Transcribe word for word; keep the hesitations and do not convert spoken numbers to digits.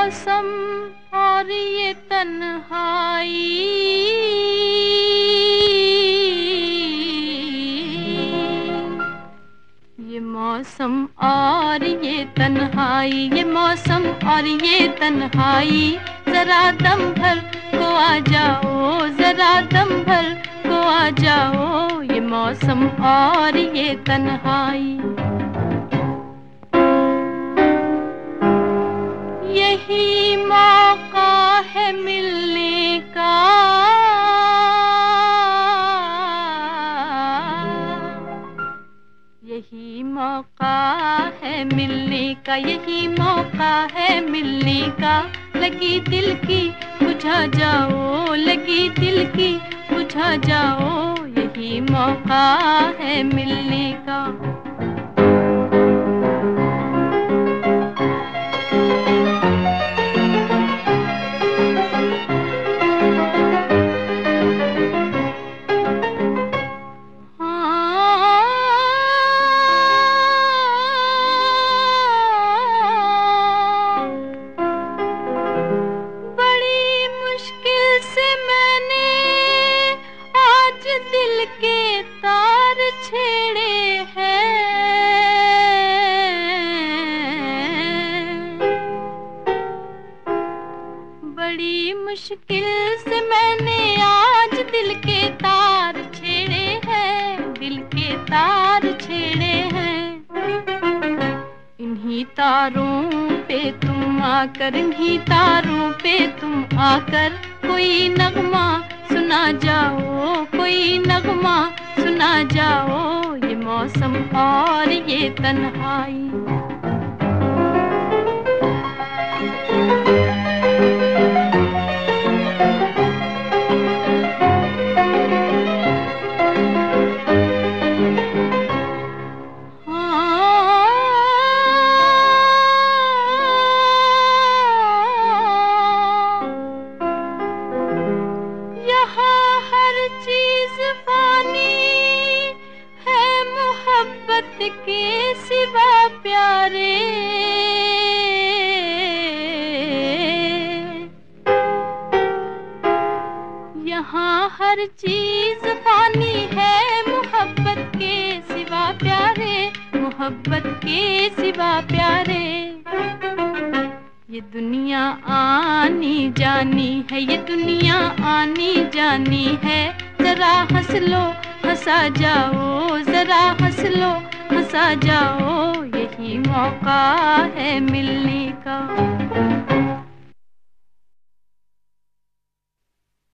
मौसम और ये तन्हाई, ये मौसम और ये तन्हाई, ये मौसम और ये तन्हाई, जरा दम भर को आ जाओ, जरा दम भर को आ जाओ, ये मौसम और ये तन्हाई। यही मौका है मिलने का, यही मौका है मिलने का, यही मौका है मिलने का। लगी दिल की बुझा जाओ, लगी दिल की बुझा जाओ, यही मौका है मिलने का। दिल के तार छेड़े हैं, बड़ी मुश्किल से मैंने आज दिल के तार छेड़े हैं, दिल के तार छेड़े हैं। इन्हीं तारों पे तुम आकर, इन्हीं तारों पे तुम आकर कोई नगमा सुना जाओ, कोई नगमा सुना जाओ, ये मौसम और ये तन्हाई। यहाँ हर चीज फानी है, मोहब्बत के सिवा प्यारे। यहाँ हर चीज फानी है, मोहब्बत के सिवा प्यारे, मोहब्बत के सिवा प्यारे। ये दुनिया आनी जानी है, ये दुनिया आनी जानी है, जरा हंस लो हंसा जाओ, जरा हंस लो हंसा जाओ, यही मौका है मिलने का।